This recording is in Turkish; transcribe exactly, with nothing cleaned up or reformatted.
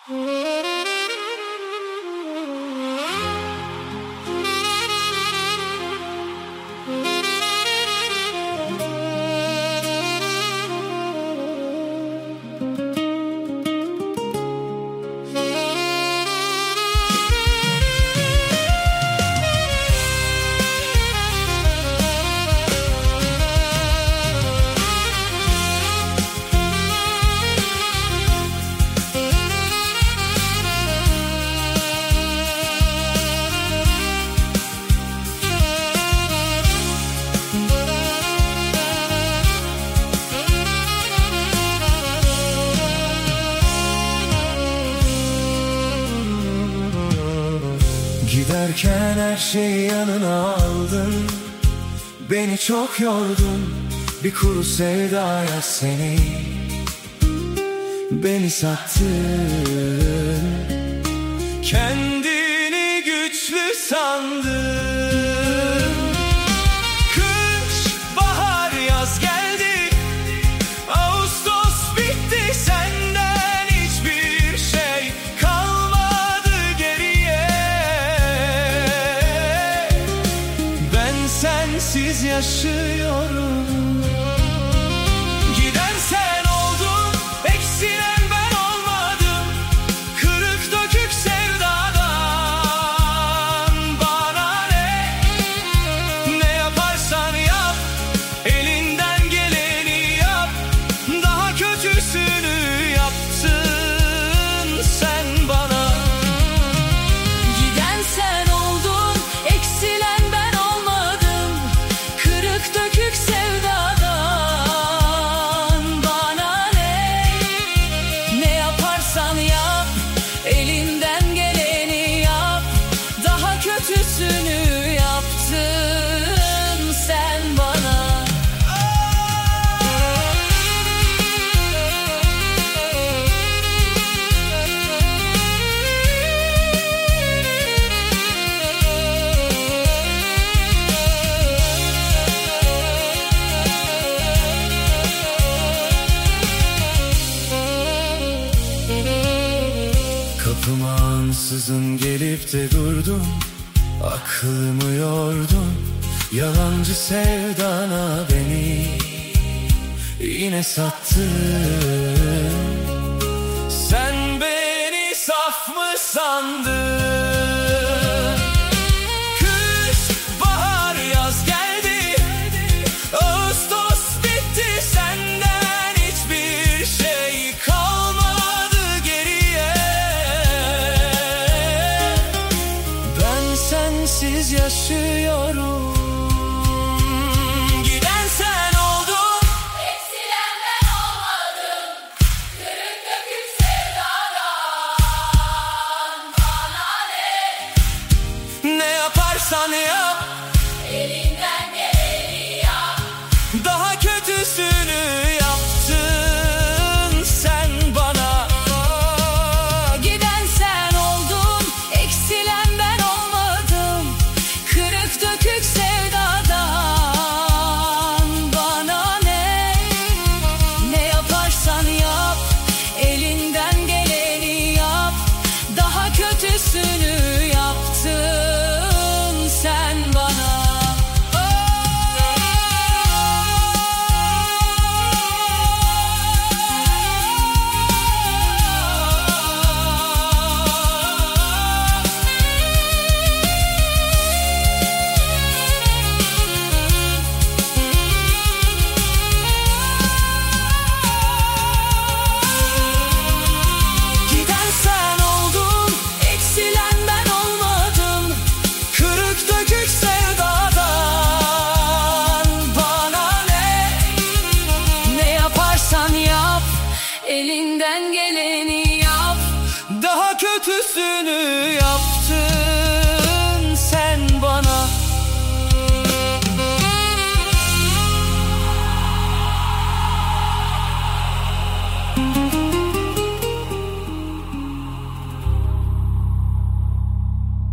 Giderken her şeyi yanına aldın, beni çok yordun. Bir kuru sevdaya seni, beni sattın. Kendini güçlü sandın. Kış, bahar, yaz geldi, Ağustos bitti, senden hiçbir şey kalmadı geriye. Ben sensiz yaşıyorum. Giden sen oldun, eksilen ben olmadım. Kırık dökük sevdadan bana ne? Ne yaparsan yap, elinden geleni yap. Daha kötüsünü yaptın sen bana. Giden sen oldun, eksilen ben olmadım. Kırık dökük sevdadan bana ne? Ne yaparsan yap, elinden geleni yap. Daha kötüsünü yaptın sen bana. Kapıma ansızın gelip de durdun, aklımı yordun. Yalancı sevdana beni yine sattın. Sen beni saf mı sandın? Kış, bahar, yaz geldi, Ağustos bitti, senden hiçbir şey kalmadı geriye. Ben sensiz yaşıyorum. Giden sen oldun, Eksilen ben olmadım. Kırık dökük sevdadan bana ne? ne yaparsan yap.